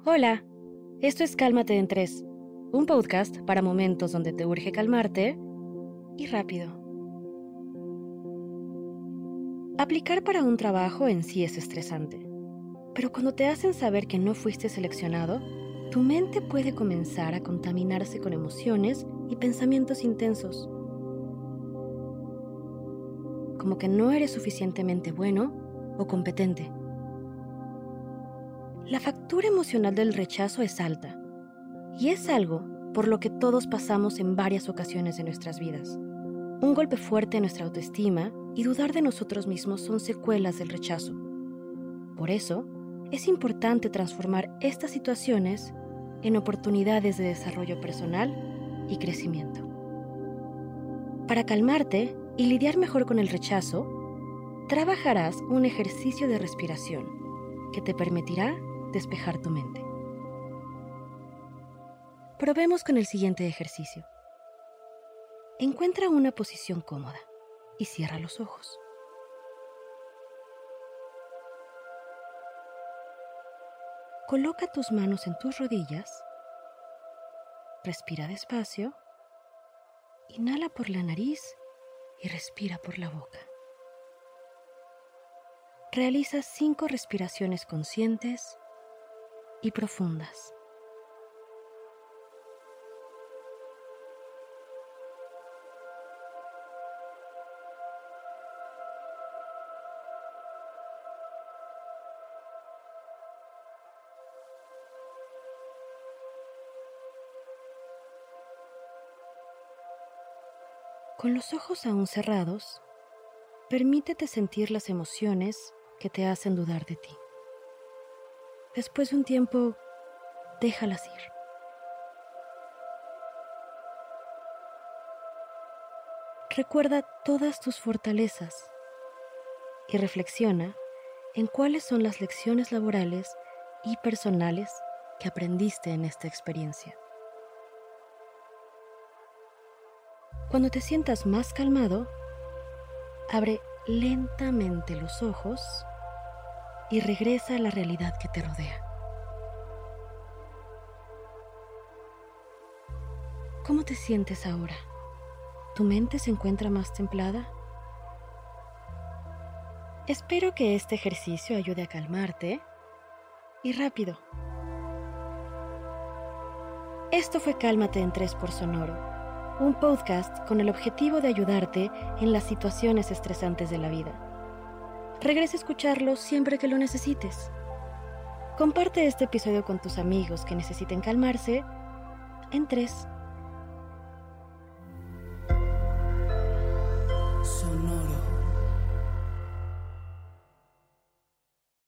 Hola, esto es Cálmate en 3, un podcast para momentos donde te urge calmarte y rápido. Aplicar para un trabajo en sí es estresante, pero cuando te hacen saber que no fuiste seleccionado, tu mente puede comenzar a contaminarse con emociones y pensamientos intensos, como que no eres suficientemente bueno o competente. La factura emocional del rechazo es alta, y es algo por lo que todos pasamos en varias ocasiones de nuestras vidas. Un golpe fuerte en nuestra autoestima y dudar de nosotros mismos son secuelas del rechazo. Por eso, es importante transformar estas situaciones en oportunidades de desarrollo personal y crecimiento. Para calmarte y lidiar mejor con el rechazo, trabajarás un ejercicio de respiración que te permitirá despejar tu mente. Probemos con el siguiente ejercicio. Encuentra una posición cómoda y cierra los ojos. Coloca tus manos en tus rodillas, respira despacio, inhala por la nariz y respira por la boca. Realiza 5 respiraciones conscientes y profundas. Con los ojos aún cerrados, permítete sentir las emociones que te hacen dudar de ti. Después de un tiempo, déjalas ir. Recuerda todas tus fortalezas y reflexiona en cuáles son las lecciones laborales y personales que aprendiste en esta experiencia. Cuando te sientas más calmado, abre lentamente los ojos y regresa a la realidad que te rodea. ¿Cómo te sientes ahora? ¿Tu mente se encuentra más templada? Espero que este ejercicio ayude a calmarte y rápido. Esto fue Cálmate en 3 por Sonoro, un podcast con el objetivo de ayudarte en las situaciones estresantes de la vida. Regresa a escucharlo siempre que lo necesites. Comparte este episodio con tus amigos que necesiten calmarse en 3.